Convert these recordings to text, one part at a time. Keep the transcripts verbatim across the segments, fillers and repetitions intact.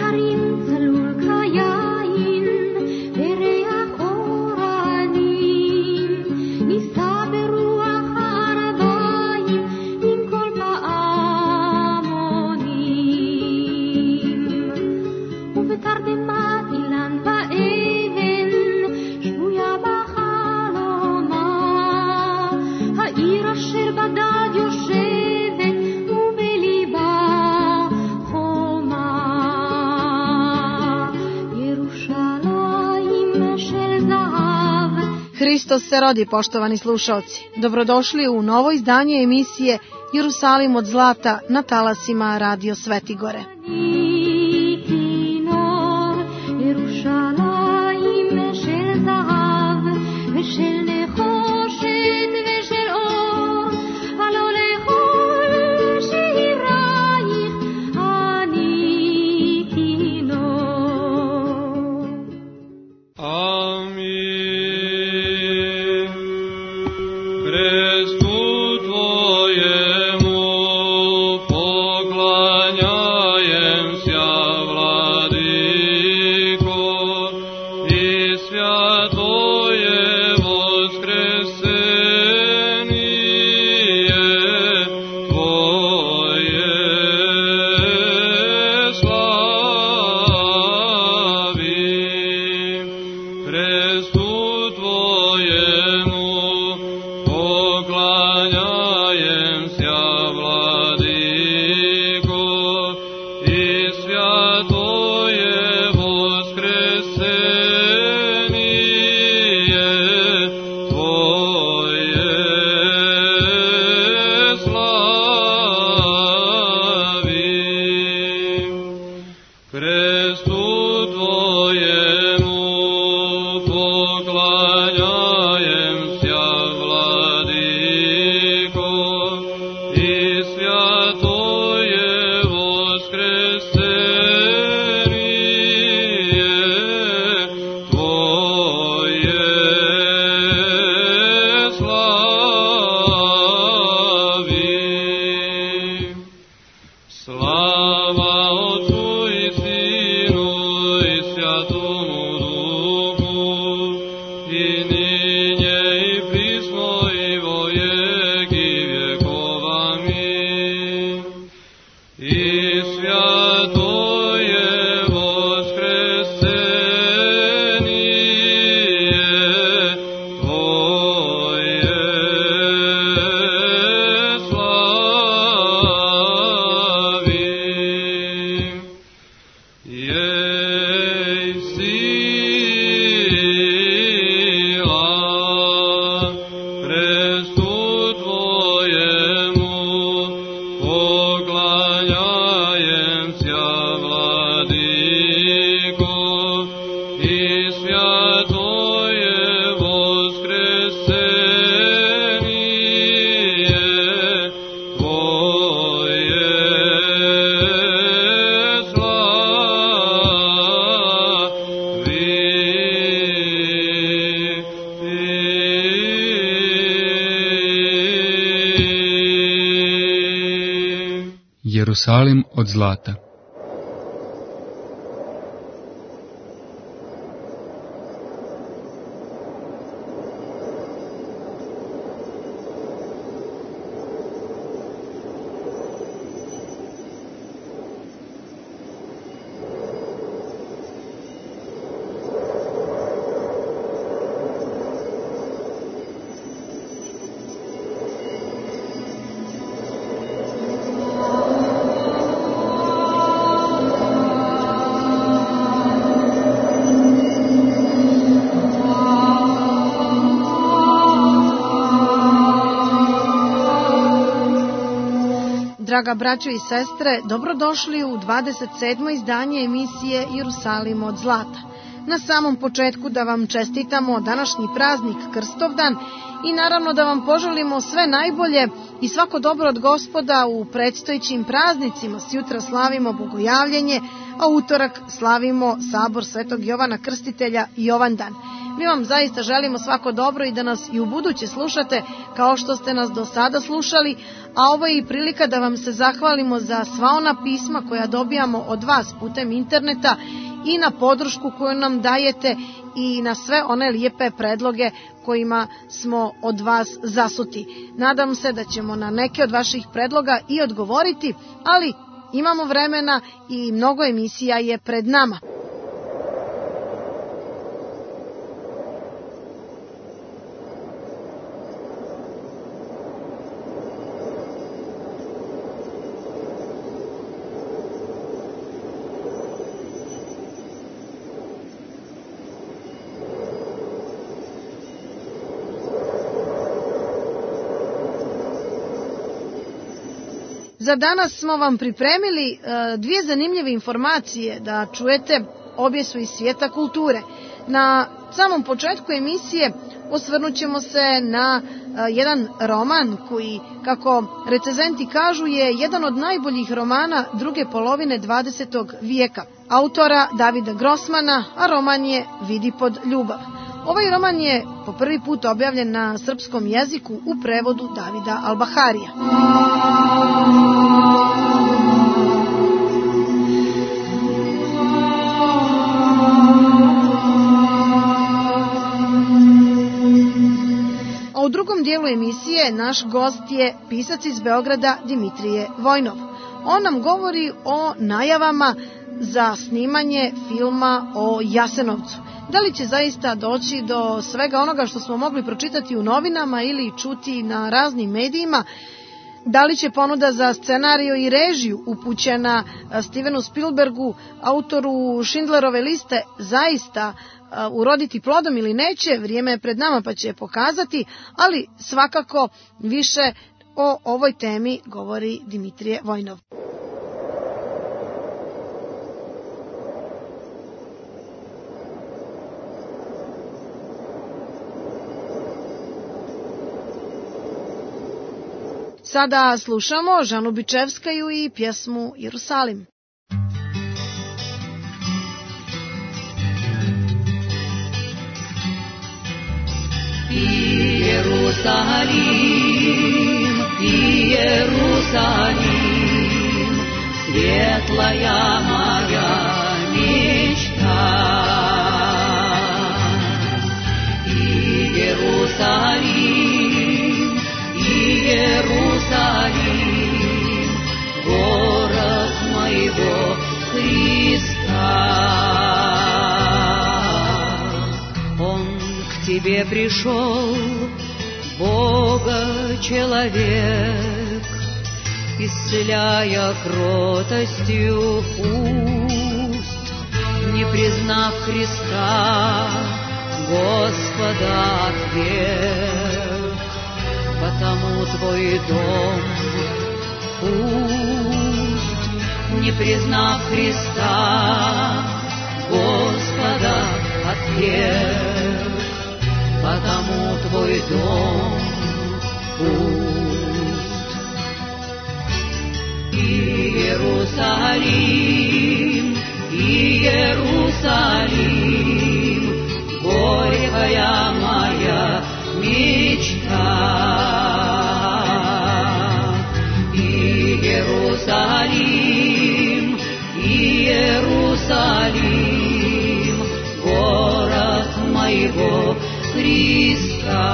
Hristos se rodi, poštovani slušaoci. Dobrodošli u novo izdanje emisije Jerusalim od zlata na talasima Radio Svetigore. Jerusalim od zlata. Draga braćo i sestre, dobrodošli u dvadeset sedmo izdanje emisije Jerusalim od zlata. Na samom početku da vam čestitamo današnji praznik Krstovdan i naravno da vam poželimo sve najbolje i svako dobro od Gospoda u predstojećim praznicima. Sjutra slavimo Bogojavljenje, a utorak slavimo sabor Svetog Jovana Krstitelja i Jovandan. Mi vam zaista želimo svako dobro i da nas i u buduće slušate kao što ste nas do sada slušali, a ovo je i prilika da vam se zahvalimo za sva ona pisma koja dobijamo od vas putem interneta i na podršku koju nam dajete i na sve one lijepe predloge kojima smo od vas zasuti. Nadam se da ćemo na neke od vaših predloga i odgovoriti, ali imamo vremena i mnogo emisija je pred nama. Za danas smo vam pripremili dvije zanimljive informacije da čujete, obje su iz svijeta kulture. Na samom početku emisije osvrnut ćemo se na jedan roman koji, kako recenzenti kažu, je jedan od najboljih romana druge polovine dvadesetog vijeka. Autora Davida Grossmana, a roman je Vidi pod ljubav. Ovaj roman je po prvi put objavljen na srpskom jeziku u prevodu Davida Albaharija. A u drugom dijelu emisije naš gost je pisac iz Beograda Dimitrije Vojnov. On nam govori o najavama za snimanje filma o Jasenovcu. Da li će zaista doći do svega onoga što smo mogli pročitati u novinama ili čuti na raznim medijima? Da li će ponuda za scenariju i režiju upućena Stevenu Spielbergu, autoru Schindlerove liste, zaista uroditi plodom ili neće? Vrijeme je pred nama pa će pokazati, ali svakako više o ovoj temi govori Dimitrije Vojnov. Sada slušamo Žanu Bičevskaju i pjesmu Jerusalim. I Jerusalim, i Jerusalim, svijetlaya moja mечта. I Jerusalim, i Jerusalim, город моего Христа. Он к тебе пришел, Бога человек, исцеляя кротостью уст, не признав Христа, Господа отверг. Потому твой дом пуст, не признав Христа, Господа отверг. Потому твой дом пуст. И Иерусалим, и Иерусалим, горькая моя мечта. И Иерусалим, и Иерусалим, город моего Христа.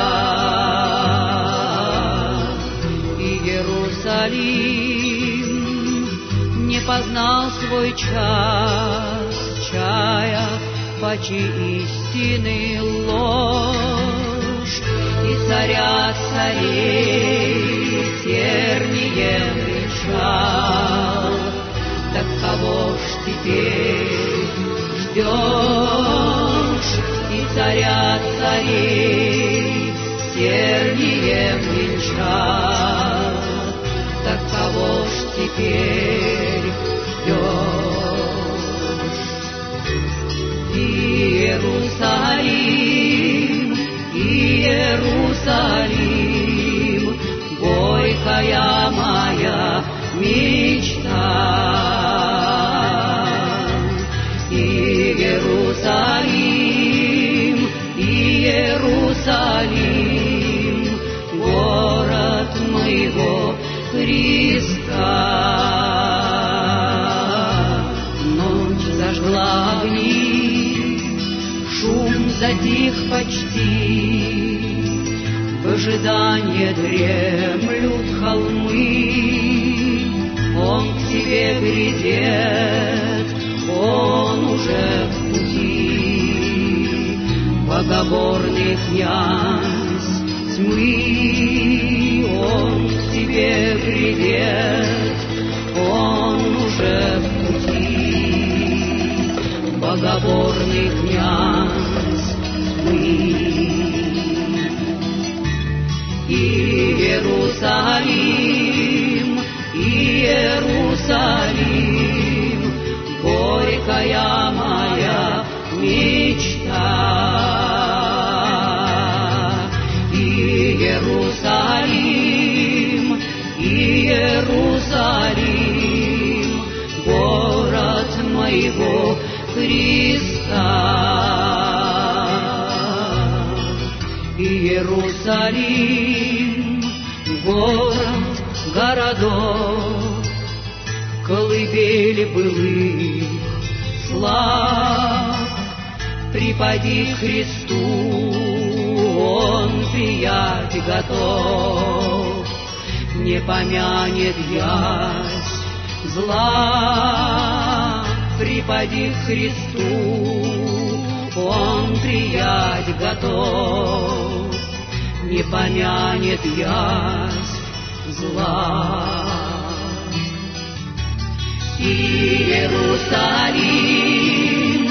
И Иерусалим не познал свой час, чая пачи истины ложь, и царя царей тернием решал. Так кого ж теперь ждешь? И царя царей тернием венчал. Так кого ж теперь ждешь? И Иерусалим, и Иерусалим, горькая моя мечта. И Иерусалим, затих почти, в ожидании дремлют холмы. Он к тебе грядет, он уже в пути, богоборный князь тьмы. Он к тебе грядет, он уже в пути, богоборный князь тьмы. Иерусалим, Иерусалим, горькая моя мечта. Иерусалим, Иерусалим, город моего Христа. Иерусалим, город городов, колыбель былых слав, припади к Христу, Он приять готов, не помянет ясь зла. Припади к Христу, Он приять готов, не помянет ясь зла. Иерусалим,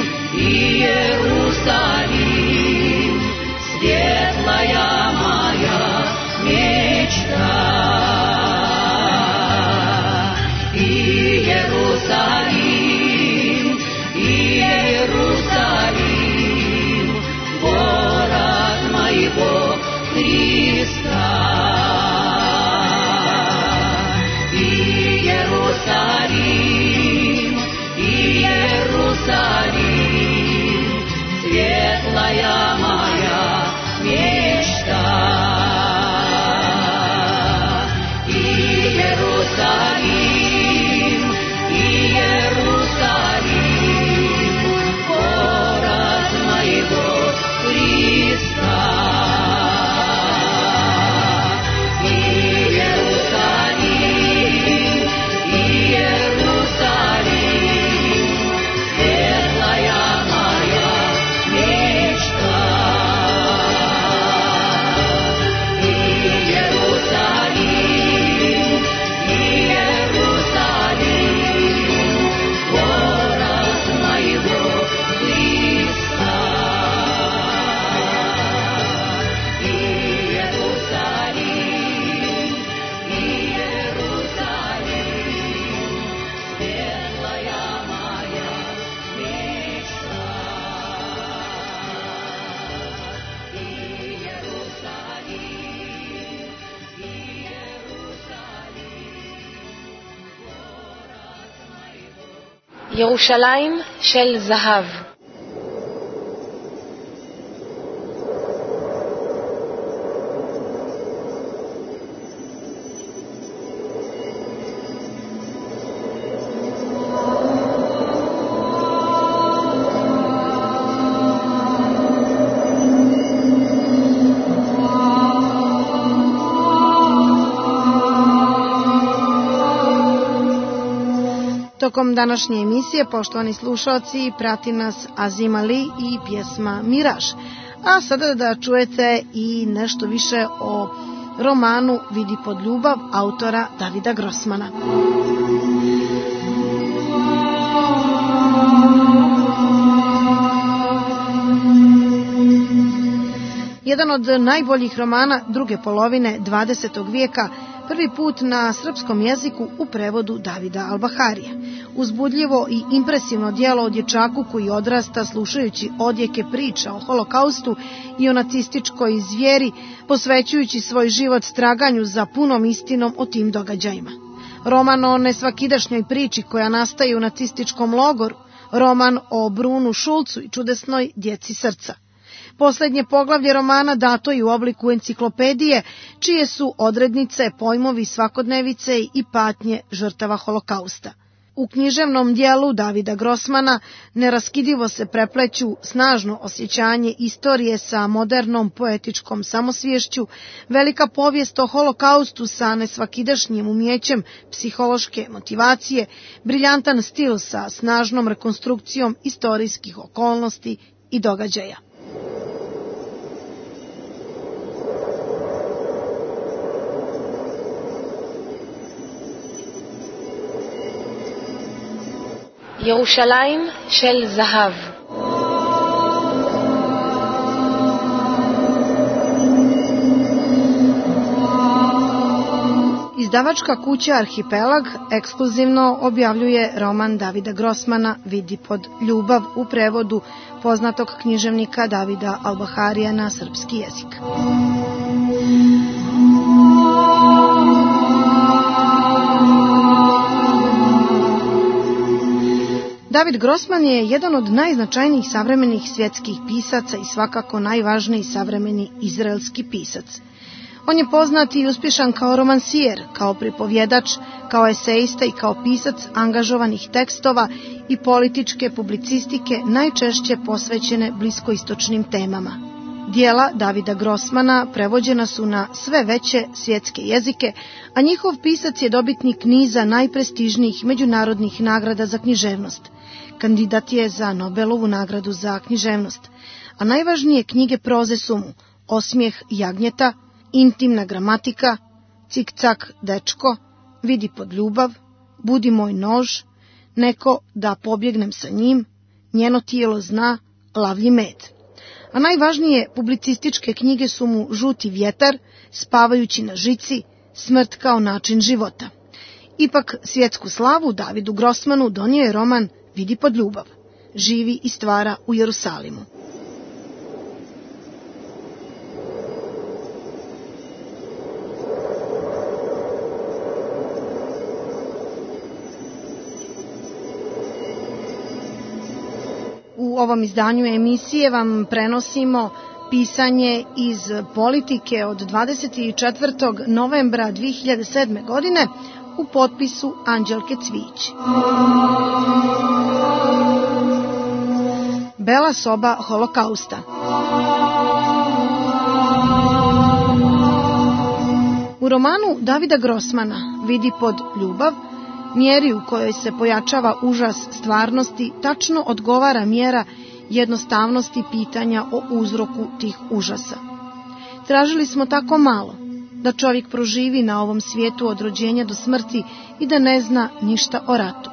Иерусалим, светлая моя мечта. Иерусалим, Иерусалим, город моего Христа. Иерусалим, Иерусалим, светлая моя мечта. Иерусалим, Иерусалим, город моего Христа. Иерусалим, Иерусалим, светлая моя мечта. Иерусалим, Иерусалим, город моего Христа. Иерусалим, Иерусалим, светлая моя мечта. Иерусалим, Иерусалим, ירושלים של זהב. Tokom današnje emisije, poštovani slušalci, prati nas Azim Ali i pjesma Miraž. A sada da čujete i nešto više o romanu Vidi pod ljubav autora Davida Grossmana. Jedan od najboljih romana druge polovine dvadesetog vijeka, prvi put na srpskom jeziku u prevodu Davida Albaharija. Uzbudljivo i impresivno djelo o dječaku koji odrasta slušajući odjeke priča o holokaustu i o nacističkoj zvijeri, posvećujući svoj život traganju za punom istinom o tim događajima. Roman o nesvakidašnjoj priči koja nastaje u nacističkom logoru, roman o Brunu Šulcu i čudesnoj djeci srca. Poslednje poglavlje romana dato je u obliku enciklopedije, čije su odrednice, pojmovi svakodnevice i patnje žrtava holokausta. U književnom dijelu Davida Grossmana neraskidivo se prepleću snažno osjećanje istorije sa modernom poetičkom samosviješću, velika povijest o holokaustu sa nesvakidašnjim umjećem psihološke motivacije, briljantan stil sa snažnom rekonstrukcijom istorijskih okolnosti i događaja. ירושלים של זהב. Izdavačka kuća Arhipelag ekskluzivno objavljuje roman Davida Grossmana Vidi pod ljubav u prevodu poznatog književnika Davida Albaharija na srpski jezik. David Grossman je jedan od najznačajnijih savremenih svjetskih pisaca i svakako najvažniji savremeni izraelski pisac. On je poznat i uspješan kao romansijer, kao pripovjedač, kao eseista i kao pisac angažovanih tekstova i političke publicistike najčešće posvećene bliskoistočnim temama. Dijela Davida Grossmana prevođena su na sve veće svjetske jezike, a njihov pisac je dobitnik niza najprestižnijih međunarodnih nagrada za književnost. Kandidat je za Nobelovu nagradu za književnost, a najvažnije knjige proze su mu Osmijeh jagnjeta, Intimna gramatika, Cik-cak dečko, Vidi pod ljubav, Budi moj nož, Neko da pobjegnem sa njim, Njeno tijelo zna, Lavlji med. A najvažnije publicističke knjige su mu Žuti vjetar, Spavajući na žici, Smrt kao način života. Ipak svjetsku slavu Davidu Grossmanu donio je roman Vidi pod ljubav. Živi i stvara u Jerusalimu. U ovom izdanju emisije vam prenosimo pisanje iz Politike od dvadeset četvrtog novembra dvije hiljade sedme. godine u potpisu Anđelke Cvijić. Bela soba holokausta. U romanu Davida Grossmana Vidi pod ljubav, mjeri u kojoj se pojačava užas stvarnosti tačno odgovara mjera jednostavnosti pitanja o uzroku tih užasa. Tražili smo tako malo, da čovjek proživi na ovom svijetu od rođenja do smrti i da ne zna ništa o ratu.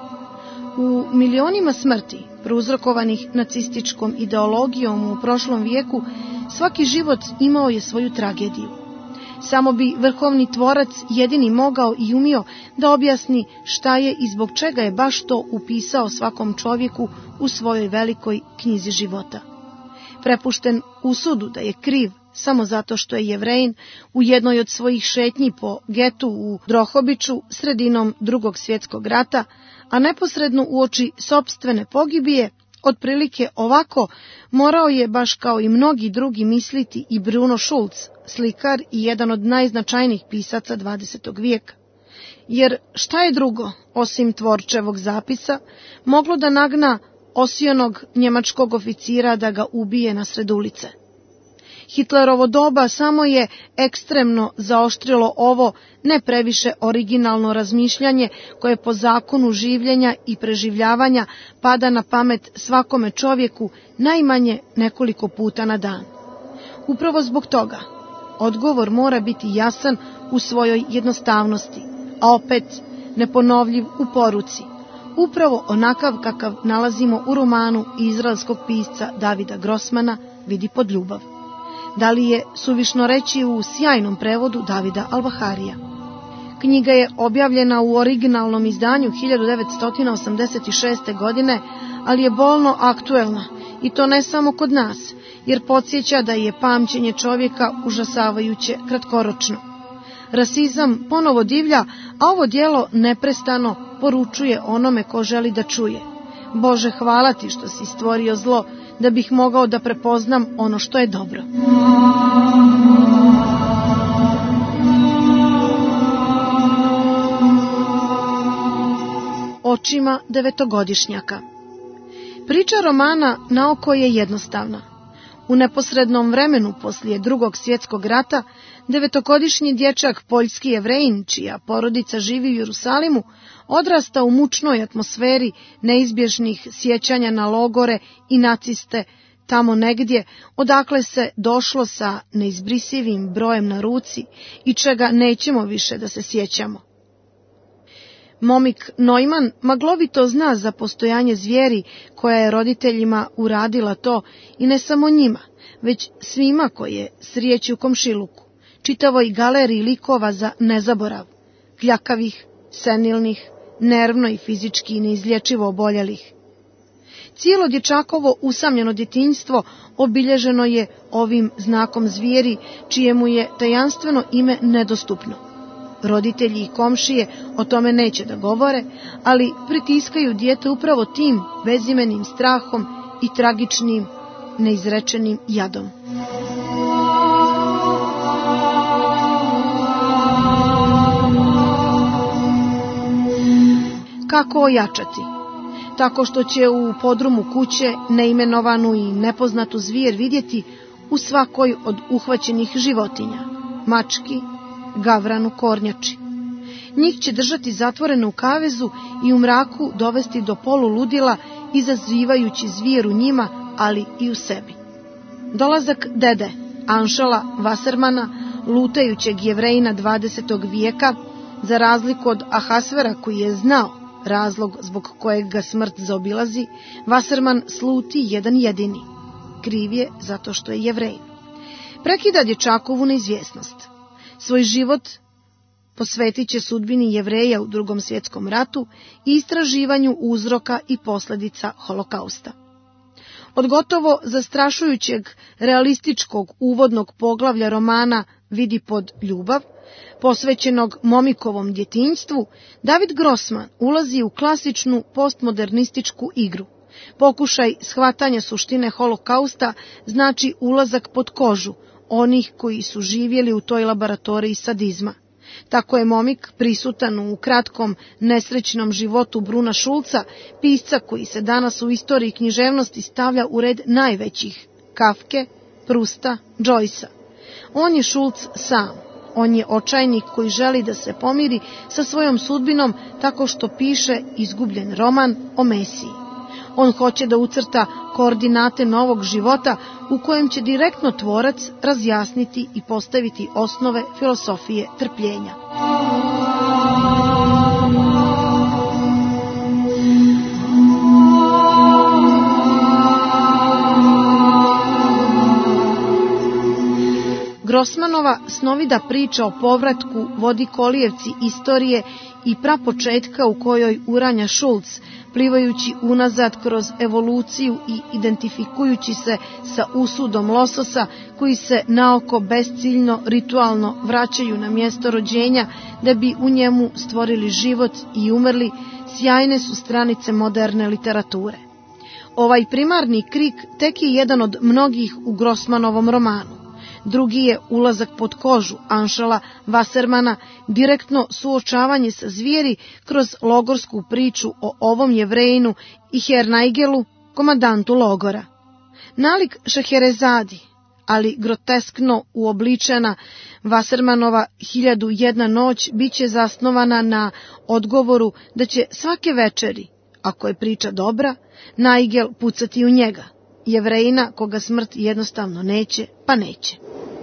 U milionima smrti, prouzrokovanih nacističkom ideologijom u prošlom vijeku, svaki život imao je svoju tragediju. Samo bi vrhovni tvorac jedini mogao i umio da objasni šta je i zbog čega je baš to upisao svakom čovjeku u svojoj velikoj knjizi života. Prepušten usudu da je kriv samo zato što je Jevrejin, u jednoj od svojih šetnji po getu u Drohobiću sredinom Drugog svjetskog rata, a neposredno uoči sopstvene pogibije, otprilike ovako morao je, baš kao i mnogi drugi, misliti i Bruno Schulz, slikar i jedan od najznačajnijih pisaca dvadesetog vijeka. Jer šta je drugo, osim Tvorčevog zapisa, moglo da nagna osijonog njemačkog oficira da ga ubije nasred ulice? Hitlerovo doba samo je ekstremno zaoštrilo ovo ne previše originalno razmišljanje koje po zakonu življenja i preživljavanja pada na pamet svakome čovjeku najmanje nekoliko puta na dan. Upravo zbog toga odgovor mora biti jasan u svojoj jednostavnosti, a opet neponovljiv u poruci, upravo onakav kakav nalazimo u romanu izraelskog pisca Davida Grossmana Vidi pod ljubav. Da li je suvišno reći u sjajnom prevodu Davida Albaharija. Knjiga je objavljena u originalnom izdanju hiljadu devetsto osamdeset šeste. godine, ali je bolno aktuelna, i to ne samo kod nas, jer podsjeća da je pamćenje čovjeka užasavajuće kratkoročno. Rasizam ponovo divlja, a ovo djelo neprestano poručuje onome ko želi da čuje: Bože, hvala ti što si stvorio zlo, da bih mogao da prepoznam ono što je dobro. O očima devetogodišnjaka. Priča romana naoko je jednostavna. U neposrednom vremenu poslije Drugog svjetskog rata, devetogodišnji dječak poljski Jevrejin, čija porodica živi u Jerusalimu, odrasta u mučnoj atmosferi neizbježnih sjećanja na logore i naciste, tamo negdje odakle se došlo sa neizbrisivim brojem na ruci i čega nećemo više da se sjećamo. Momik Neumann maglovito zna za postojanje zvijeri koja je roditeljima uradila to i ne samo njima, već svima koje srijeći u komšiluku, čitavoj galeriji likova za nezaborav, kljakavih, senilnih, nervno i fizički neizlječivo oboljelih. Cijelo dječakovo usamljeno djetinjstvo obilježeno je ovim znakom zvijeri, čijemu je tajanstveno ime nedostupno. Roditelji i komšije o tome neće da govore, ali pritiskaju dijete upravo tim bezimenim strahom i tragičnim, neizrečenim jadom. Kako ojačati? Tako što će u podrumu kuće neimenovanu i nepoznatu zvijer vidjeti u svakoj od uhvaćenih životinja, mački, gavranu, kornjači. Njih će držati zatvorene u kavezu i u mraku dovesti do poluludila, izazivajući zvijer u njima, ali i u sebi. Dolazak dede, Anšela Wassermana, lutajućeg Jevrejina dvadesetog vijeka, za razliku od Ahasvera koji je znao razlog zbog kojeg ga smrt zaobilazi, Wasserman sluti jedan jedini. Kriv je zato što je Jevrejin. Prekida dječakovu neizvjesnost. Svoj život posvetit će sudbini Jevreja u Drugom svjetskom ratu i istraživanju uzroka i posljedica holokausta. Od gotovo zastrašujućeg realističkog uvodnog poglavlja romana Vidi pod ljubav, posvećenog Momikovom djetinjstvu, David Grossman ulazi u klasičnu postmodernističku igru. Pokušaj shvatanja suštine holokausta znači ulazak pod kožu onih koji su živjeli u toj laboratoriji sadizma. Tako je Momik prisutan u kratkom nesrećnom životu Bruna Schulza, pisca koji se danas u istoriji književnosti stavlja u red najvećih, Kafke, Prusta, Joycea. On je Schulz sam. On je očajnik koji želi da se pomiri sa svojom sudbinom tako što piše izgubljen roman o Mesiji. On hoće da ucrta koordinate novog života u kojem će direktno tvorac razjasniti i postaviti osnove filosofije trpljenja. Grossmanova snovida priča o povratku vodi kolijevci istorije i prapočetka u kojoj uranja Schulz, plivajući unazad kroz evoluciju i identifikujući se sa usudom lososa koji se naoko besciljno, ritualno vraćaju na mjesto rođenja da bi u njemu stvorili život i umrli, sjajne su stranice moderne literature. Ovaj primarni krik tek je jedan od mnogih u Grossmanovom romanu. Drugi je ulazak pod kožu Anšela Wassermana, direktno suočavanje sa zvijeri kroz logorsku priču o ovom Jevrejinu i Hernaigelu, komandantu logora. Nalik Šeherezadi, ali groteskno uobličena Wassermanova Hiljadu jedna noć bit će zasnovana na odgovoru da će svake večeri, ako je priča dobra, Naigel pucati u njega, Jevrejina koga smrt jednostavno neće, pa neće.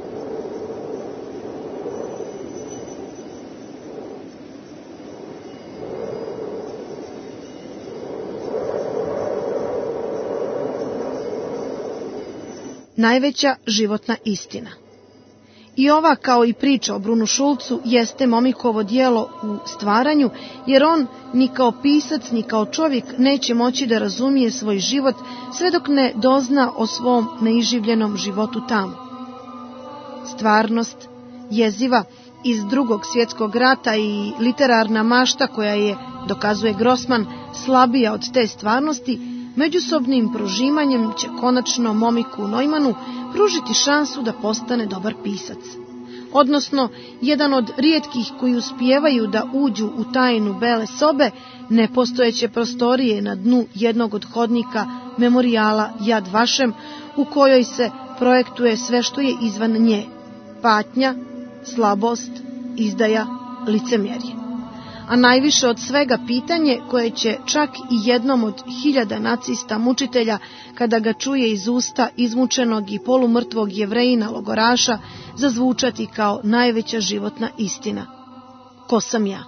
Najveća životna istina. I ova, kao i priča o Brunu Schulzu, jeste Momikovo djelo u stvaranju, jer on ni kao pisac, ni kao čovjek neće moći da razumije svoj život sve dok ne dozna o svom neiživljenom životu tamo. Stvarnost, jeziva iz Drugog svjetskog rata i literarna mašta koja je, dokazuje Grossman, slabija od te stvarnosti, međusobnim prožimanjem će konačno Momiku Neumannu pružiti šansu da postane dobar pisac. odnosno jedan od rijetkih koji uspijevaju da uđu u tajnu bele sobe, nepostojeće prostorije na dnu jednog od hodnika memorijala Jad Vašem, u kojoj se projektuje sve što je izvan nje: patnja, slabost, izdaja, licemjerje. A najviše od svega pitanje koje će čak i jednom od hiljada nacista mučitelja, kada ga čuje iz usta izmučenog i polumrtvog Jevrejina logoraša, zazvučati kao najveća životna istina: ko sam ja?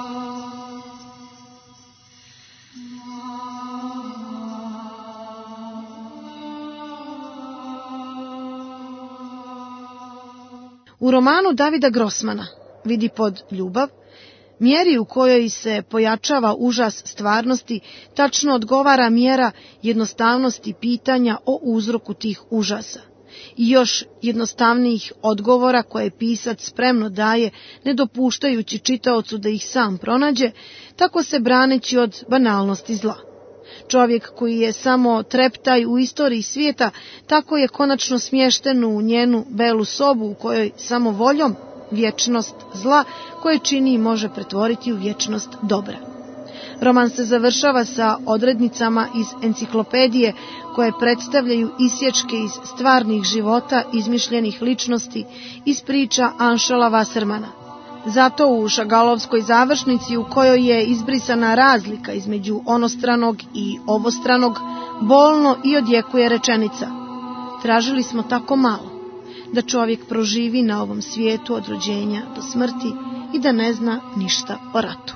U romanu Davida Grossmana Vidi pod ljubav, mjeri u kojoj se pojačava užas stvarnosti tačno odgovara mjera jednostavnosti pitanja o uzroku tih užasa i još jednostavnijih odgovora koje pisac spremno daje, ne dopuštajući čitaocu da ih sam pronađe, tako se braneći od banalnosti zla. Čovjek koji je samo treptaj u istoriji svijeta, tako je konačno smješten u njenu belu sobu u kojoj samo voljom vječnost zla koje čini i može pretvoriti u vječnost dobra. Roman se završava sa odrednicama iz enciklopedije koje predstavljaju isječke iz stvarnih života izmišljenih ličnosti iz priča Anšela Wassermana. Zato u Šagalovskoj završnici, u kojoj je izbrisana razlika između onostranog i obostranog, bolno i odjekuje rečenica: tražili smo tako malo, da čovjek proživi na ovom svijetu od rođenja do smrti i da ne zna ništa o ratu.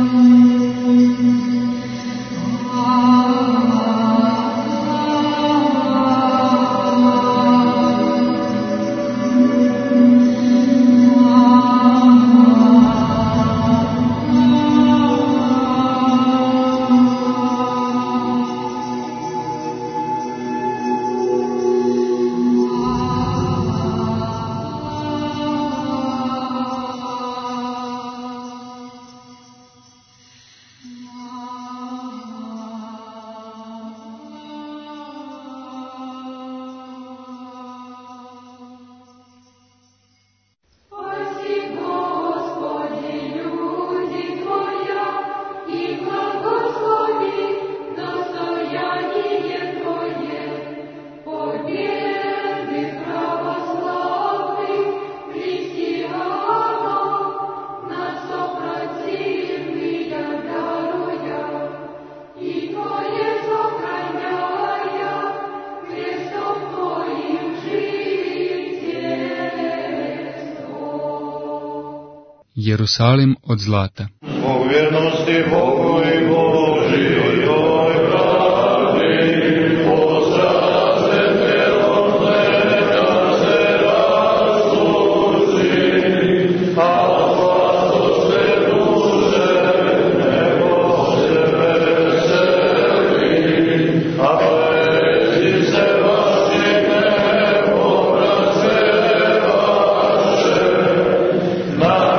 Jerusalim od zlata. Zbog vjernosti Bogu i Božijoj pravdi, posrazete od neka se razluči, a vlasto se duže nebo se veseli, a prezi se vaših nebo braće vaše, na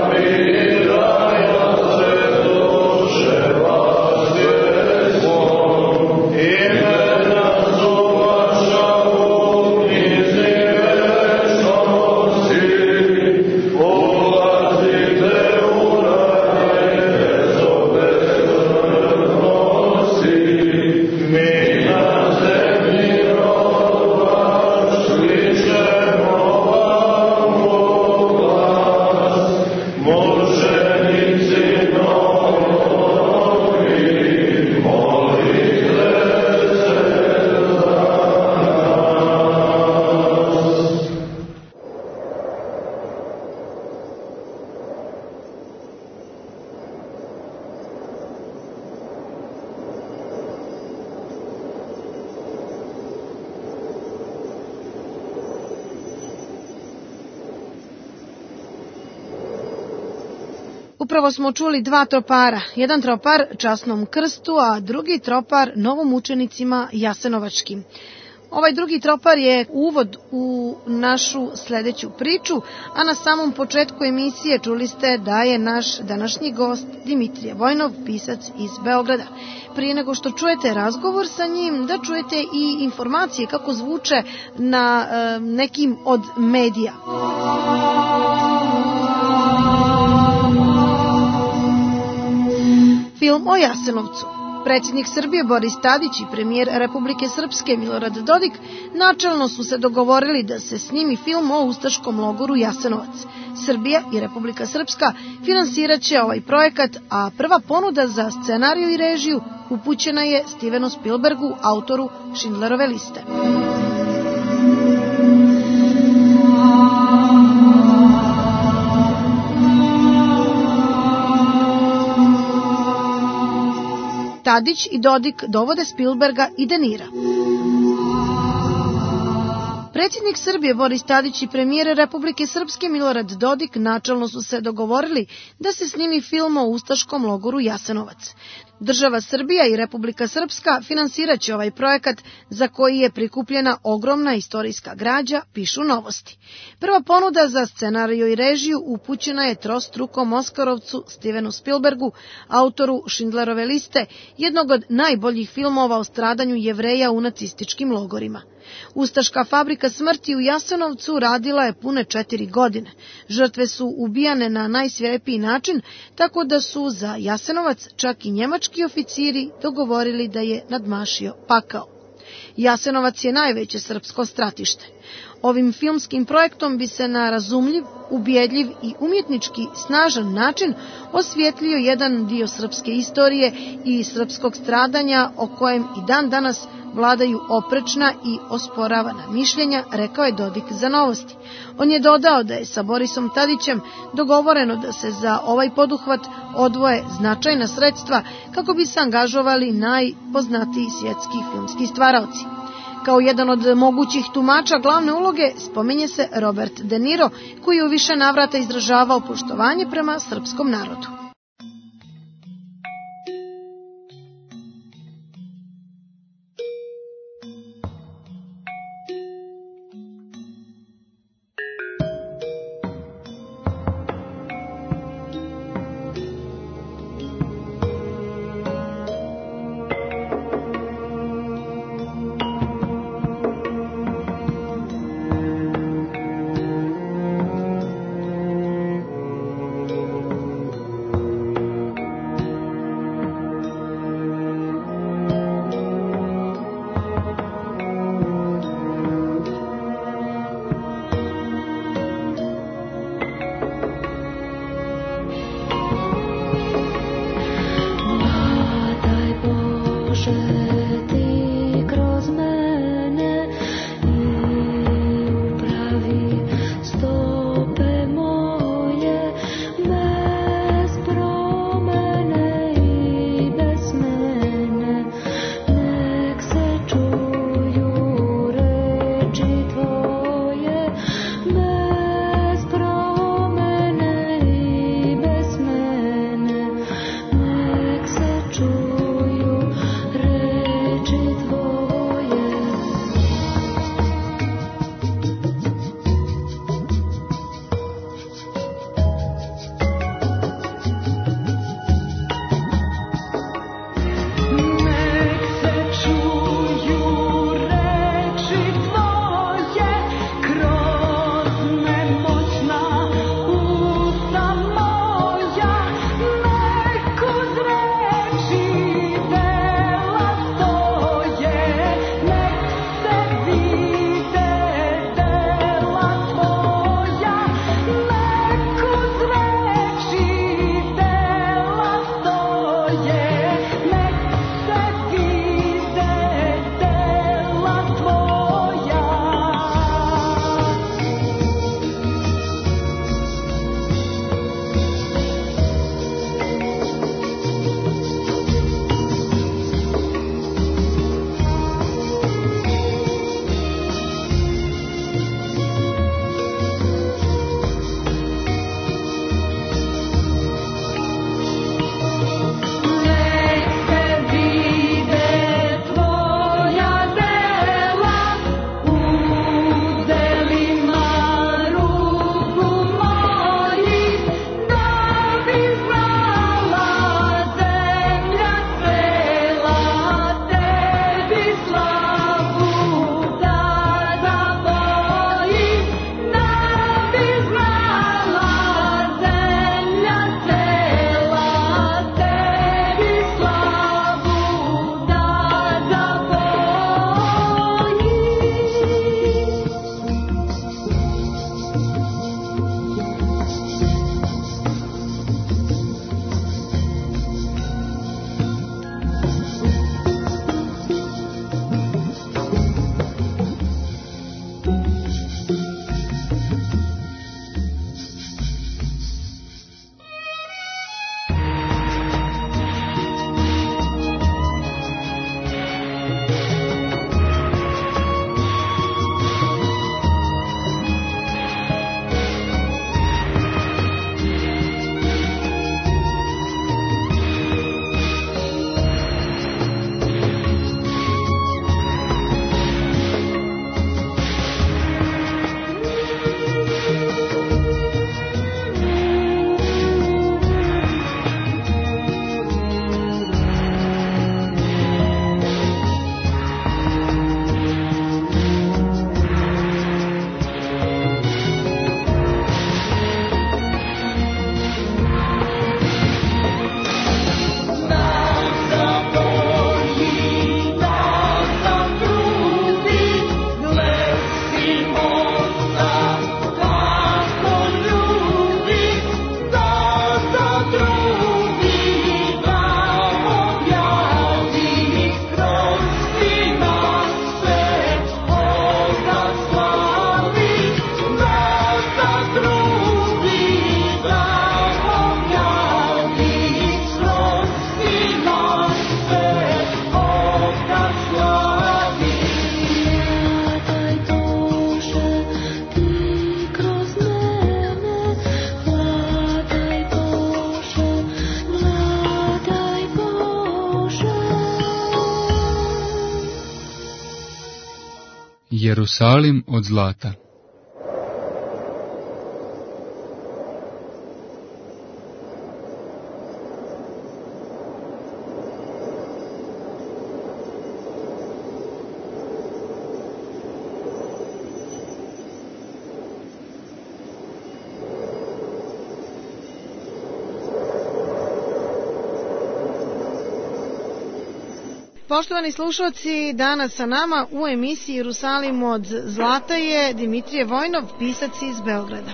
Upravo smo čuli dva tropara, jedan tropar časnom krstu, a drugi tropar novomučenicima jasenovačkim. Ovaj drugi tropar je uvod u našu sljedeću priču, a na samom početku emisije čuli ste da je naš današnji gost Dimitrije Vojnov, pisac iz Beograda. Prije nego što čujete razgovor sa njim, da čujete i informacije kako zvuče na e, nekim od medija. film o Jasenovcu. Predsjednik Srbije Boris Tadić i premijer Republike Srpske Milorad Dodik načelno su se dogovorili da se snimi film o ustaškom logoru Jasenovac. Srbija i Republika Srpska finansiraće ovaj projekat, a prva ponuda za scenariju i režiju upućena je Stevenu Spielbergu, autoru Schindlerove liste. Tadić i Dodik dovode Spielberga i De Nira. Predsjednik Srbije Boris Tadić i premijer Republike Srpske Milorad Dodik načelno su se dogovorili da se snimi film o ustaškom logoru Jasenovac. Država Srbija i Republika Srpska finansiraće ovaj projekat za koji je prikupljena ogromna istorijska građa, pišu Novosti. Prva ponuda za scenariju i režiju upućena je trostrukom Oskarovcu Stevenu Spielbergu, autoru Schindlerove liste, jednog od najboljih filmova o stradanju Jevreja u nacističkim logorima. Ustaška fabrika smrti u Jasenovcu radila je pune četiri godine. Žrtve su ubijane na najsvirepiji način, tako da su za Jasenovac čak i njemački oficiri dogovorili da je nadmašio pakao. Jasenovac je najveće srpsko stratište. Ovim filmskim projektom bi se na razumljiv, ubjedljiv i umjetnički snažan način osvijetlio jedan dio srpske istorije i srpskog stradanja o kojem i dan danas vladaju oprečna i osporavana mišljenja, rekao je Dodik za Novosti. On je dodao da je sa Borisom Tadićem dogovoreno da se za ovaj poduhvat odvoje značajna sredstva kako bi se angažovali najpoznatiji svjetski filmski stvaraoci. Kao jedan od mogućih tumača glavne uloge spominje se Robert De Niro, koji u više navrata izražavao poštovanje prema srpskom narodu. Jerusalim od zlata. Poštovani slušalci, danas sa nama u emisiji Jerusalim od zlata je Dimitrije Vojnov, pisac iz Beograda.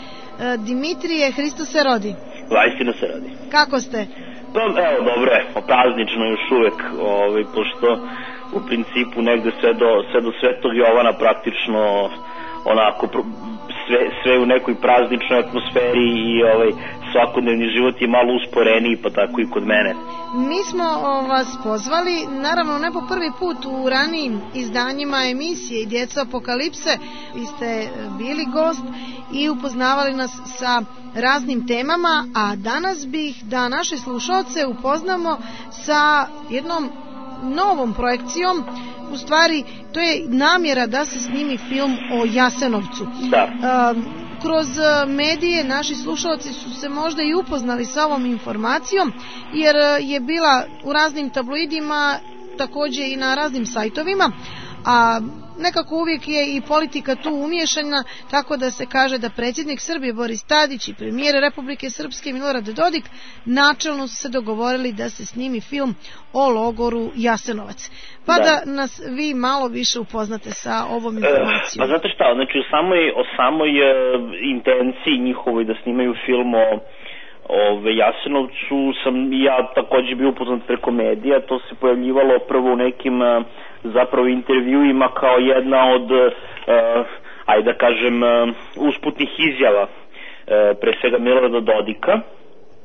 E, Dimitrije, Hristos se rodi. Vaistinu se rodi. Kako ste? Pa, evo, dobro je, praznično još uvek, ovaj, pošto u principu negde sve do, sve do Svetog Jovana praktično onako sve, sve u nekoj prazničnoj atmosferi i ovaj, svakodnevni život je malo usporeniji, pa tako i kod mene. Mi smo o, vas pozvali, naravno ne po prvi put u ranijim izdanjima emisije i Djeca apokalipse, vi ste bili gost i upoznavali nas sa raznim temama, a danas bih da naše slušalce upoznamo sa jednom novom projekcijom. U stvari, to je namjera da se snimi film o Jasenovcu. Da. E, kroz medije naši slušalci su se možda i upoznali sa ovom informacijom, jer je bila u raznim tabloidima, također i na raznim sajtovima, a nekako uvijek je i politika tu umiješana, tako da se kaže da predsjednik Srbije Boris Tadić i premijer Republike Srpske Milorad Dodik načelno su se dogovorili da se snimi film o logoru Jasenovac. Pa da, da nas vi malo više upoznate sa ovom informacijom. E, pa znate šta, znači o samoj, o samoj e, intenciji njihovoj da snimaju film o Ove, Jasenovcu sam ja također bio upoznat preko medija. To se pojavljivalo prvo u nekim zapravo intervjuima kao jedna od uh, ajde da kažem uh, usputnih izjava uh, pre svega Milorada Dodika, uh,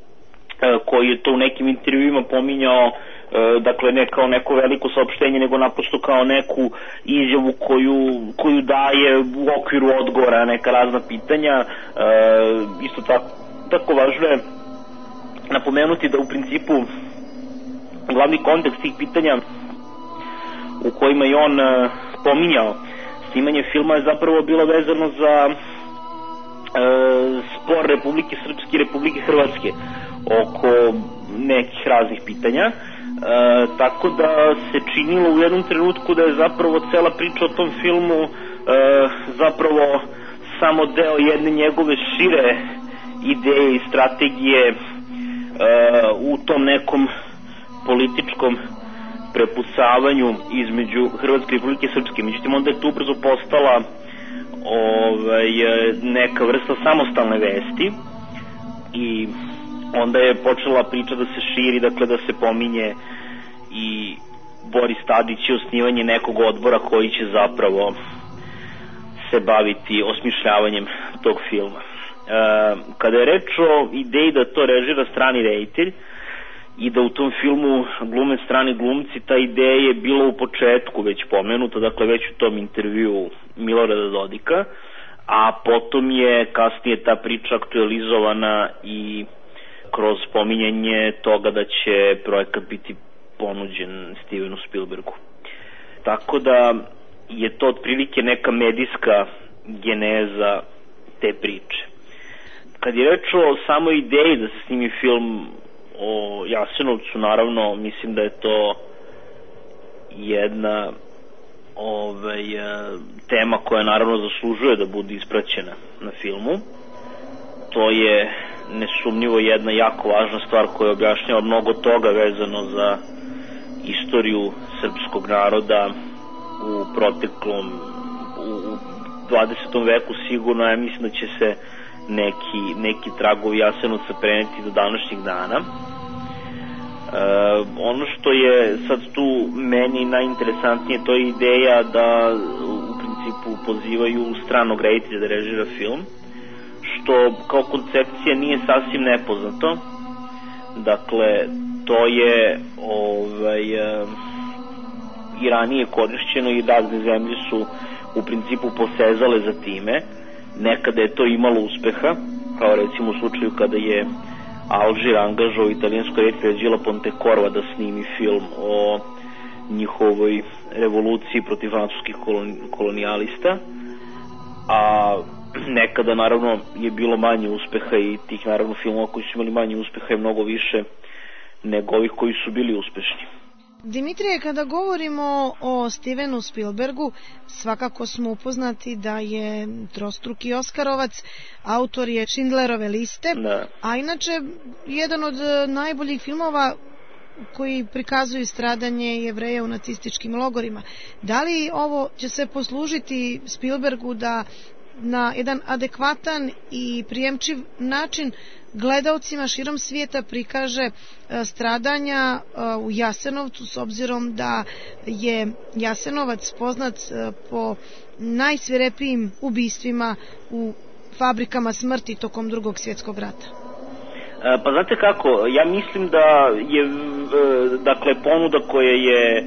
koji je to u nekim intervjuima pominjao uh, dakle ne kao neko veliko saopštenje, nego naprosto kao neku izjavu koju, koju daje u okviru odgovora na neka razna pitanja. Uh, isto tako Tako važno je napomenuti da u principu glavni kontekst tih pitanja u kojima je on uh, pominjao snimanje filma je zapravo bilo vezano za uh, spor Republike Srpske i Republike Hrvatske oko nekih raznih pitanja. Uh, tako da se činilo u jednom trenutku da je zapravo cela priča o tom filmu uh, zapravo samo deo jedne njegove šire ideje i strategije uh, u tom nekom političkom prepucavanju između Hrvatske i Republike Srpske. Međutim, onda je tu ubrzo postala ovaj, neka vrsta samostalne vesti i onda je počela priča da se širi, dakle da se pominje i Boris Tadić i osnivanje nekog odbora koji će zapravo se baviti osmišljavanjem tog filma. Uh, kada je reč o ideji da to režira strani reditelj i da u tom filmu glume strani glumci, ta ideja je bila u početku već pomenuta, dakle već u tom intervju Milorada Dodika, a potom je kasnije ta priča aktualizovana i kroz pominjanje toga da će projekat biti ponuđen Stevenu Spielbergu. Tako da je to otprilike neka medijska geneza te priče. Kad je reč o samoj ideji da se snimi film o Jasenovcu, naravno, mislim da je to jedna ovaj, tema koja naravno zaslužuje da bude ispraćena na filmu. To je nesumnjivo jedna jako važna stvar koja objašnjava mnogo toga vezano za istoriju srpskog naroda u proteklom, u dvadesetom veku sigurno. Ja mislim da će se neki, neki tragovi Jasenovca preneti do današnjih dana. E, ono što je sad tu meni najinteresantnije, to je ideja da u principu pozivaju stranog reditelja da režira film, što kao koncepcija nije sasvim nepoznato. Dakle, to je ovaj, i ranije korišćeno i razne zemlje su u principu posezale za time. Nekada je to imalo uspeha, kao recimo u slučaju kada je Alžir angažao italijansko reditelja Gila Pontecorva da snimi film o njihovoj revoluciji protiv francuskih kolonijalista, a nekada naravno je bilo manje uspeha i tih naravno filmova koji su imali manje uspeha je mnogo više nego ovih koji su bili uspešni. Dimitrije, kada govorimo o Stevenu Spielbergu, svakako smo upoznati da je trostruki Oskarovac, autor je Schindlerove liste, da. A inače jedan od najboljih filmova koji prikazuju stradanje Jevreja u nacističkim logorima. Da li ovo će se poslužiti Spielbergu da na jedan adekvatan i prijemčiv način gledaocima širom svijeta prikaže stradanja u Jasenovcu, s obzirom da je Jasenovac poznat po najsvirepijim ubistvima u fabrikama smrti tokom Drugog svjetskog rata? Pa znate kako, ja mislim da je dakle ponuda koja je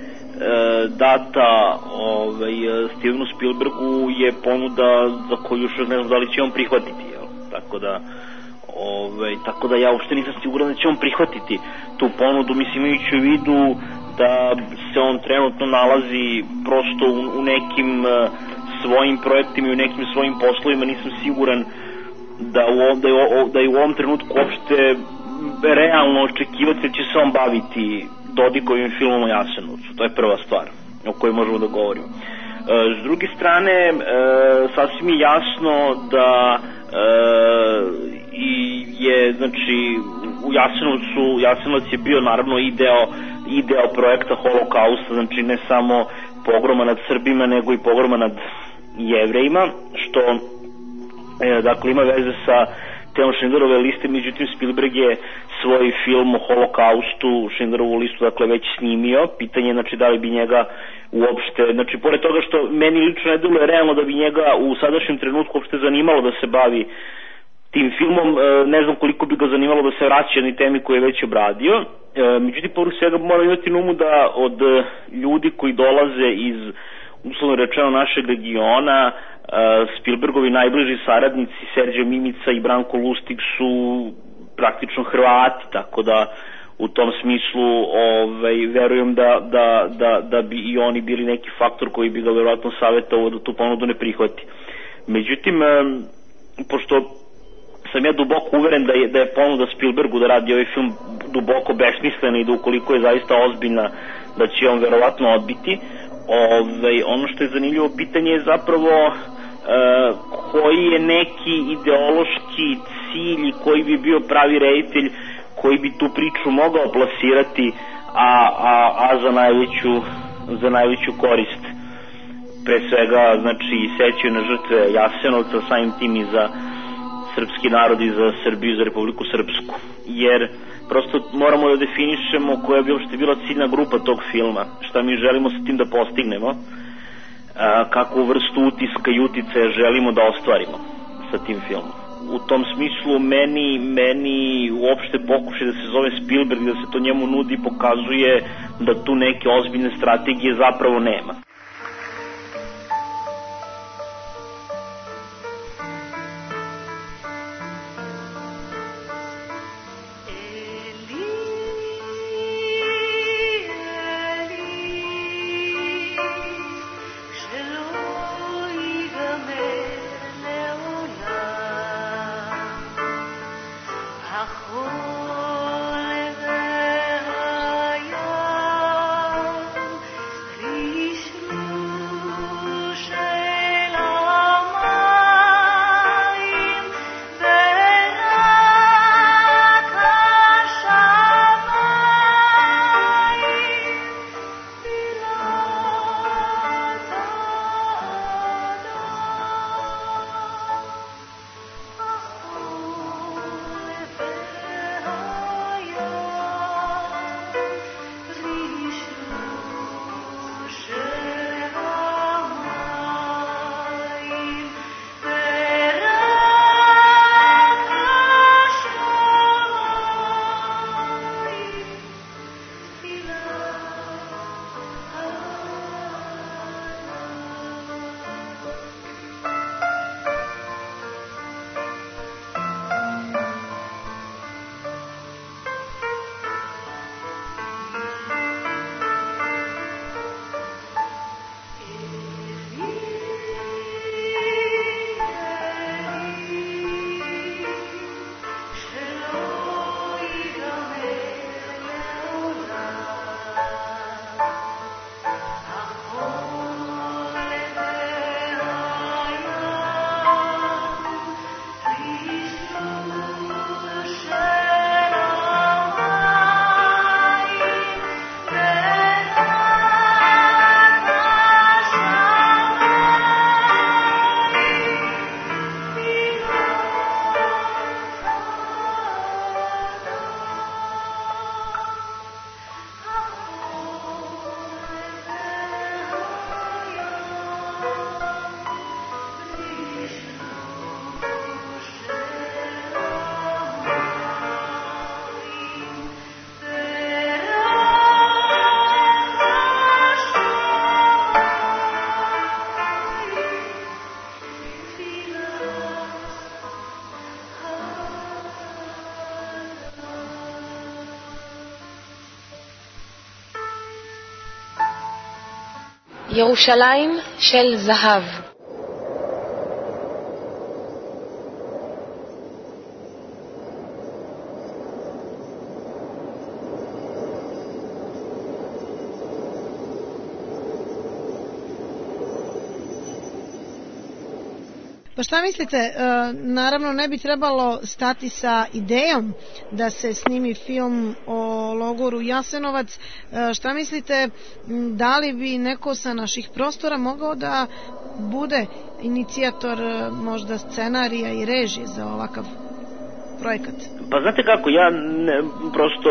data ovaj, Stevenu Spielbergu je ponuda za koju još ne znam da li će on prihvatiti, jel? Tako da ovaj, tako da ja uopšte nisam siguran da će on prihvatiti tu ponudu, mislim imajući u vidu da se on trenutno nalazi prosto u, u nekim svojim projektima i u nekim svojim poslovima. Nisam siguran da, u, da, je, da je u ovom trenutku uopšte realno očekivati da će se on baviti Dodikovim filmom o Jasenovcu. To je prva stvar o kojoj možemo da govorimo. E, s druge strane, e, sasvim je jasno da e, i je, znači, u Jasenovcu, Jasenovac je bio naravno i deo, i deo projekta Holokausta, znači ne samo pogroma nad Srbima, nego i pogroma nad Jevrejima, što e, dakle ima veze sa temom Schindlerove liste. Međutim, Spielberg je svoj film o Holokaustu, Schindlerovu listu, dakle već snimio. Pitanje je, znači, da li bi njega uopšte, znači, pored toga što meni lično ne deluje realno da bi njega u sadašnjem trenutku uopšte zanimalo da se bavi tim filmom, ne znam koliko bi ga zanimalo da se vraća na temi koje je već obradio. Međutim, povrh svega moram imati na umu da od ljudi koji dolaze iz, uslovno rečeno, našeg regiona, Spielbergovi najbliži saradnici Serđe Mimica i Branko Lustig su praktično Hrvati, tako da u tom smislu ovaj, verujem da, da, da, da bi i oni bili neki faktor koji bi ga verovatno savjetovao da tu ponudu ne prihvati. Međutim, pošto sam ja duboko uveren da je, da je ponuda Spielbergu da radi ovaj film duboko besmislena i da ukoliko je zaista ozbiljna da će on verovatno odbiti, ovaj, ono što je zanimljivo pitanje je zapravo e, koji je neki ideološki cilj i koji bi bio pravi reditelj koji bi tu priču mogao plasirati, a, a, a za najveću za najveću korist pre svega, znači, sećaju na žrtve Jasenovca, samim tim i za srpski narod i za Srbiju, za Republiku Srpsku. Jer prosto moramo da definišemo koja bi uopšte bila ciljna grupa tog filma, šta mi želimo sa tim da postignemo, a, kakvu vrstu utiska i uticaja želimo da ostvarimo sa tim filmom. U tom smislu meni, meni uopšte pokušaj da se zove Spielberg, da se to njemu nudi, pokazuje da tu neke ozbiljne strategije zapravo nema. Krishna ירושלים של זהב. Pa šta mislite, naravno ne bi trebalo stati sa idejom da se snimi film o logoru Jasenovac. Šta mislite, da li bi neko sa naših prostora mogao da bude inicijator možda scenarija i režije za ovakav projekat? Pa znate kako, ja ne, prosto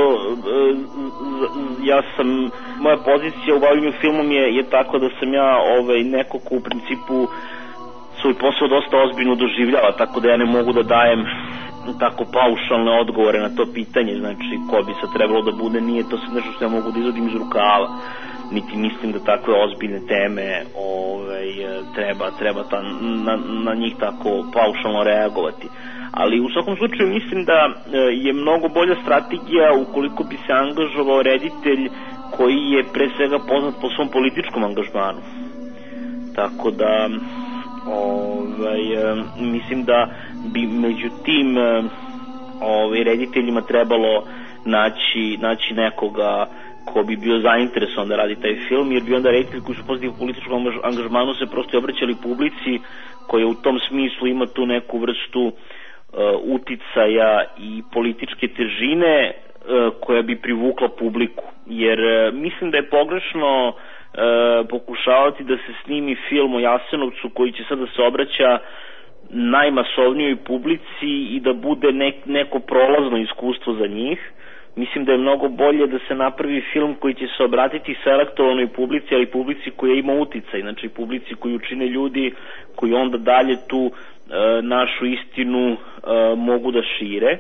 ja sam, moja pozicija u bavljenju filmom je, je tako da sam ja ovaj, neko ko u principu svoj posao dosta ozbiljno doživljava, tako da ja ne mogu da dajem tako paušalne odgovore na to pitanje, znači ko bi sad trebalo da bude, nije to sad nešto što ja mogu da izvodim iz rukava, niti mislim da takve ozbiljne teme ovaj, treba, treba ta, na, na njih tako paušalno reagovati. Ali u svakom slučaju mislim da je mnogo bolja strategija ukoliko bi se angažovao reditelj koji je pre svega poznat po svom političkom angažmanu. Tako da Ovaj, mislim da bi među tim ovaj, rediteljima trebalo naći, naći nekoga ko bi bio zainteresovan da radi taj film, jer bi onda reditelji koji su poznati u političkom angažmanu se prosto obraćali publici koja u tom smislu ima tu neku vrstu uh, uticaja i političke težine uh, koja bi privukla publiku, jer uh, mislim da je pogrešno E, pokušavati da se snimi film o Jasenovcu koji će sad da se obraća najmasovnijoj publici i da bude nek, neko prolazno iskustvo za njih. Mislim da je mnogo bolje da se napravi film koji će se obratiti selektovanoj publici, ali publici koja ima uticaj, znači publici koju čine ljudi koji onda dalje tu e, našu istinu e, mogu da šire.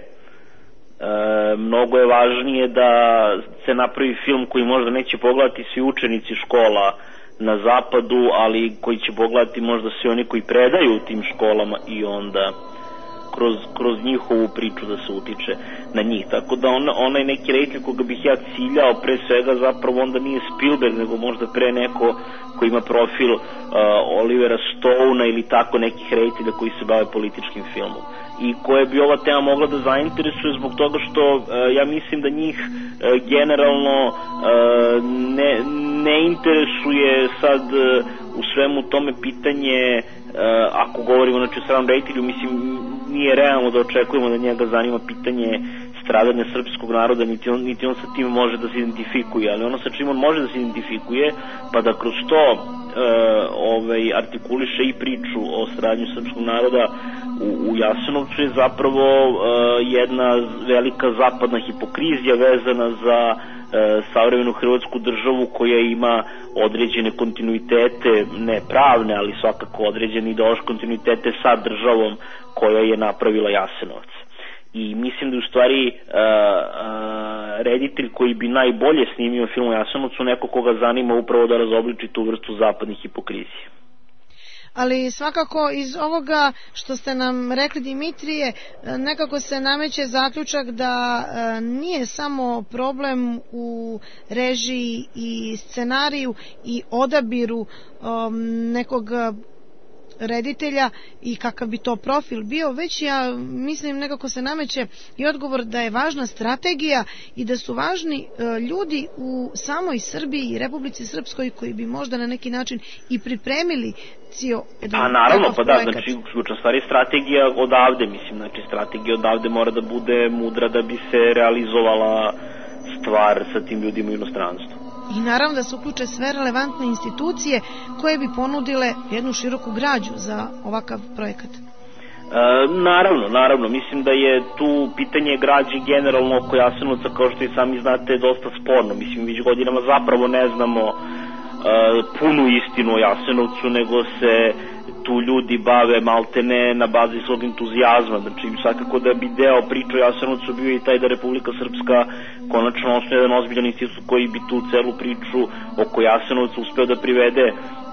E, mnogo je važnije da se napravi film koji možda neće pogledati svi učenici škola na zapadu, ali koji će pogledati možda svi oni koji predaju u tim školama i onda kroz, kroz njihovu priču da se utiče na njih. Tako da on, onaj neki reditelj koga bih ja ciljao pre svega zapravo onda nije Spielberg, nego možda pre neko koji ima profil uh, Olivera Stouna ili tako nekih reditelja koji se bave političkim filmom i koje bi ova tema mogla da zainteresuje zbog toga što uh, ja mislim da njih uh, generalno uh, ne, ne interesuje sad uh, u svemu tome pitanje, uh, ako govorimo znači o stranom reditelju, mislim nije realno da očekujemo da njega zanima pitanje stradanja srpskog naroda, niti on, niti on sa tim može da se identifikuje, ali ono sa čim on može da se identifikuje, pa da kroz to e, ovaj, artikuliše i priču o stradanju srpskog naroda u, u Jasenovcu je zapravo e, jedna velika zapadna hipokrizija vezana za e, savremenu hrvatsku državu koja ima određene kontinuitete, ne pravne, ali svakako određene ideološke kontinuitete sa državom koja je napravila Jasenovac. I mislim da u stvari uh, uh, reditelj koji bi najbolje snimio film o Jasenovcu neko koga zanima upravo da razobliči tu vrstu zapadnih hipokrizije. Ali svakako iz ovoga što ste nam rekli, Dimitrije, nekako se nameće zaključak da nije samo problem u režiji i scenariju i odabiru um, nekog reditelja i kakav bi to profil bio, već ja mislim nekako se nameće i odgovor da je važna strategija i da su važni e, ljudi u samoj Srbiji i Republici Srpskoj koji bi možda na neki način i pripremili cijel jedan. A naravno, pa da, znači ključna stvar je strategija odavde, mislim, znači strategija odavde mora da bude mudra da bi se realizovala stvar sa tim ljudima u inostranstvu. I naravno da se uključe sve relevantne institucije koje bi ponudile jednu široku građu za ovakav projekat. E, naravno, naravno. Mislim da je tu pitanje građe generalno oko Jasenovca, kao što i sami znate, dosta sporno. Mislim, već godinama zapravo ne znamo e, punu istinu o Jasenovcu, nego se tu ljudi bave maltene na bazi svog entuzijazma. Znači, svakako da bi deo priče o Jasenovcu bio i taj da Republika Srpska konačno osnuje jedan ozbiljan institut koji bi tu celu priču oko Jasenovca uspeo da privede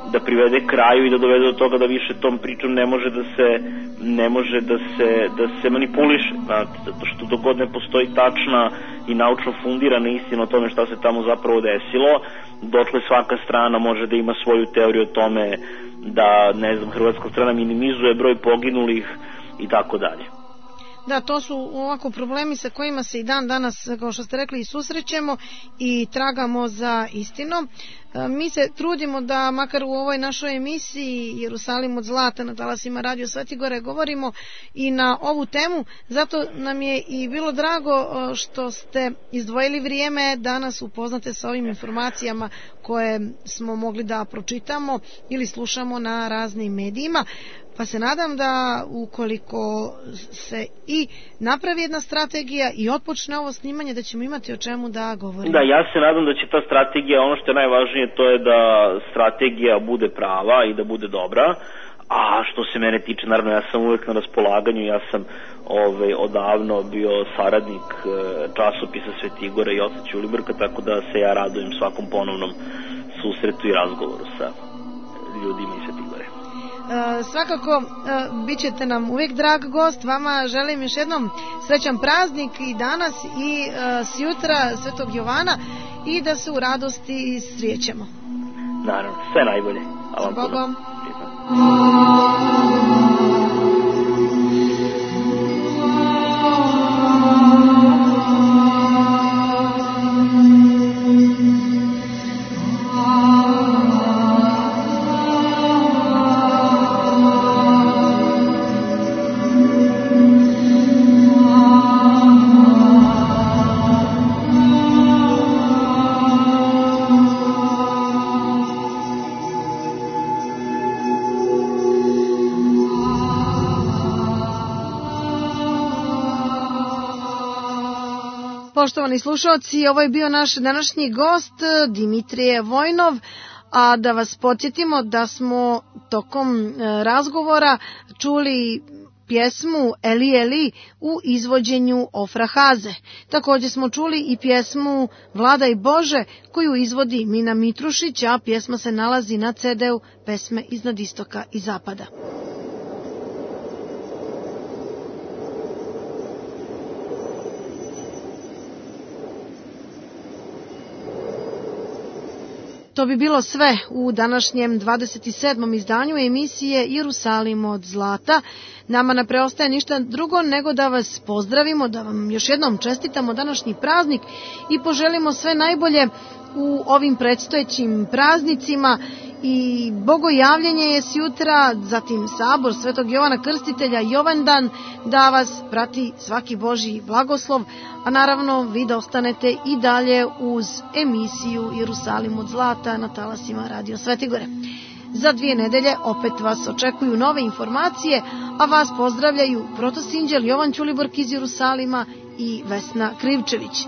da privede kraju i da dovede do toga da više tom pričom ne može da se ne može da se da se manipuliše, znate, zato što dok god ne postoji tačna i naučno fundirana istina o tome šta se tamo zapravo desilo, dotle svaka strana može da ima svoju teoriju o tome da, ne znam, hrvatska strana minimizuje broj poginulih i tako dalje. Da, to su ovako problemi sa kojima se i dan danas, kao što ste rekli, i susrećemo i tragamo za istinom. Mi se trudimo da makar u ovoj našoj emisiji Jerusalim od zlata na talasima Radio Svetigore govorimo i na ovu temu, zato nam je i bilo drago što ste izdvojili vrijeme da nas upoznate sa ovim informacijama koje smo mogli da pročitamo ili slušamo na raznim medijima. Pa se nadam da ukoliko se i napravi jedna strategija i otpočne ovo snimanje, da ćemo imati o čemu da govorimo. Da, ja se nadam da će ta strategija, ono što je najvažnije, to je da strategija bude prava i da bude dobra. A što se mene tiče, naravno, ja sam uvijek na raspolaganju, ja sam ovaj, odavno bio saradnik e, časopisa Sveti Igora i oca Ćulibrka, tako da se ja radujem svakom ponovnom susretu i razgovoru sa ljudima iz Sveti Igore. E, svakako e, bit ćete nam uvijek drag gost. Vama želim još jednom srećan praznik i danas i e, sjutra Svetog Jovana i da se u radosti srećemo. Naravno, sve najbolje. Sa Bogom. Poštovani slušalci, ovo je bio naš današnji gost Dimitrije Vojnov, a da vas podsjetimo da smo tokom razgovora čuli pjesmu Eli Eli u izvođenju Ofra Haze. Također smo čuli i pjesmu Vladaj Bože koju izvodi Mina Mitrušić, a pjesma se nalazi na ce de u Pesme iznad istoka i zapada. To bi bilo sve u današnjem dvadeset sedmom izdanju emisije Jerusalim od zlata. Nama ne preostaje ništa drugo nego da vas pozdravimo, da vam još jednom čestitamo današnji praznik i poželimo sve najbolje u ovim predstojećim praznicima. I bogojavljenje je sjutra, zatim sabor Svetog Jovana Krstitelja, Jovandan, da vas prati svaki Božji blagoslov, a naravno vi da ostanete i dalje uz emisiju Jerusalim od zlata na talasima Radio Svetigore. Za dvije nedelje opet vas očekuju nove informacije, a vas pozdravljaju protosinđel Jovan Ćulibrk iz Jerusalima i Vesna Krivčević.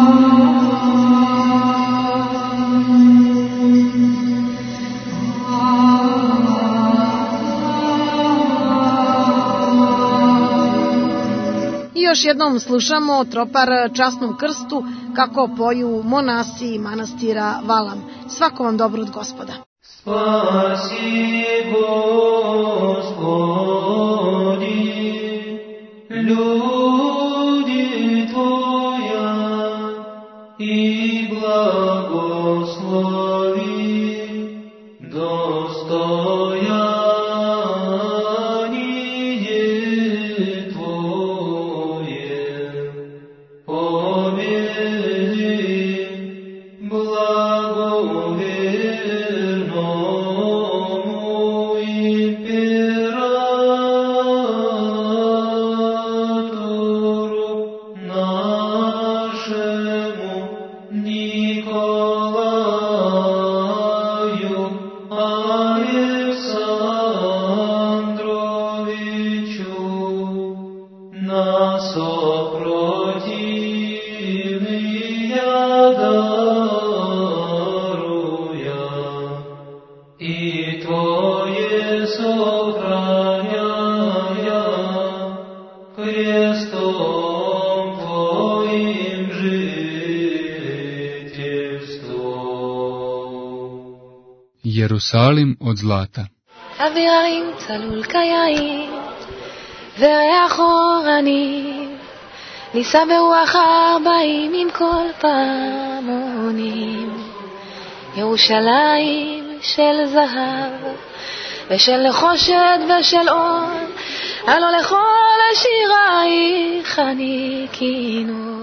I još jednom slušamo tropar Časnom krstu kako poju monasi manastira Valam. Svako vam dobro od Gospoda. Spasi Gospodi, ljudi Tvoja i blagoslovi dostoja. Jerusalim od zlata. אוויריים צלול כיין וריח אורנים נישא ברוח ארבעים עם כל פעמונים ירושלים של זהב ושל נחושת ושל אור הלא לכל השירייך אני כינור